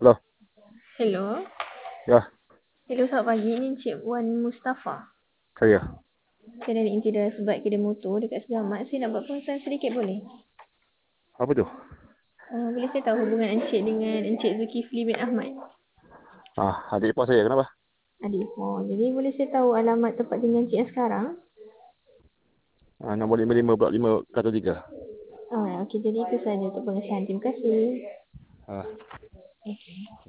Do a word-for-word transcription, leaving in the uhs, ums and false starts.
Halo, Hello. ya, Hello, selamat pagi. Ini Encik Wan Mustafa. saya. Saya dari Interior Sebat Kedai Motor dekat Selamat. Saya nak buat pemesanan sedikit boleh? Apa tu? Uh, boleh saya tahu hubungan Encik dengan Encik Zulkifli bin Ahmad? Ah, adik ipar saya, kenapa? Adik. Oh, jadi boleh saya tahu alamat tempat tinggal Encik yang sekarang? Ah, nombor lima lima blok lima kata tiga. Oh, okey. Jadi itu saja untuk pengesahan. Terima kasih. Ah. Okay.